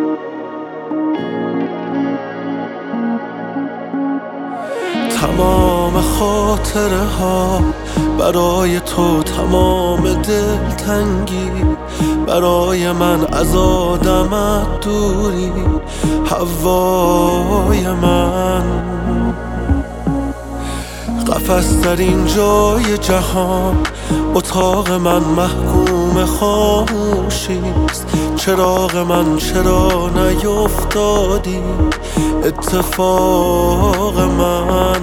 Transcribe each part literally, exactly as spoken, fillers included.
تمام خاطره ها برای تو، تمام دلتنگی برای من، از آدمت دوری هوای من. قفس در این جای جهان، اتاق من محکوم خاموشیست. چراغ من چرا نیفتادی اتفاق من؟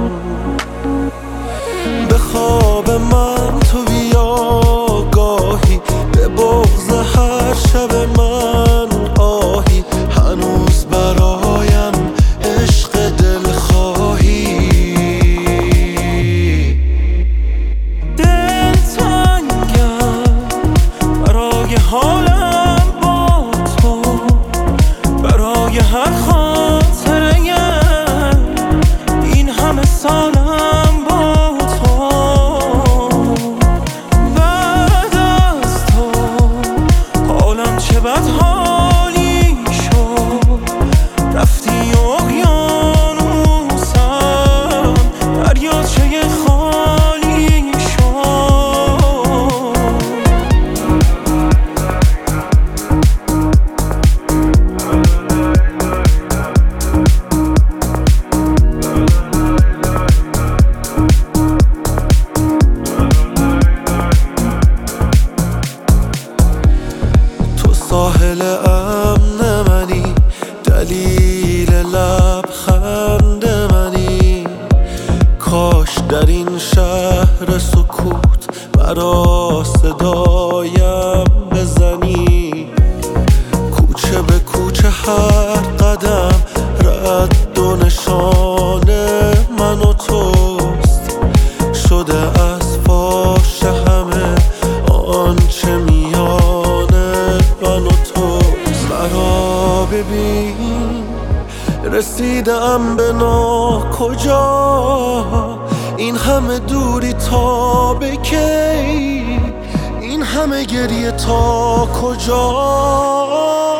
به خواب من تو بیا گاهی، به بغض هر شب من آهی. هنوز برایم عشق دلخواهی. دلتنگم برای حالم با تو، برای هر خاطره این همه سالم با تو. بعد از تو حالم چه بد حالی شد. رفتی اقیانوسم، دریاچه خالی شد. ساحل امن منی، دلیل لبخند منی. کاش در این شهر سکوت مرا صدایم بزنی. کوچه به کوچه هر قدم رد و نشان من و توست. شده از فاش همه آنچه میان من و تو. مرا ببین رسیدم به ناکجا. این همه دوری تا به کی؟ این همه گریه تا کجا؟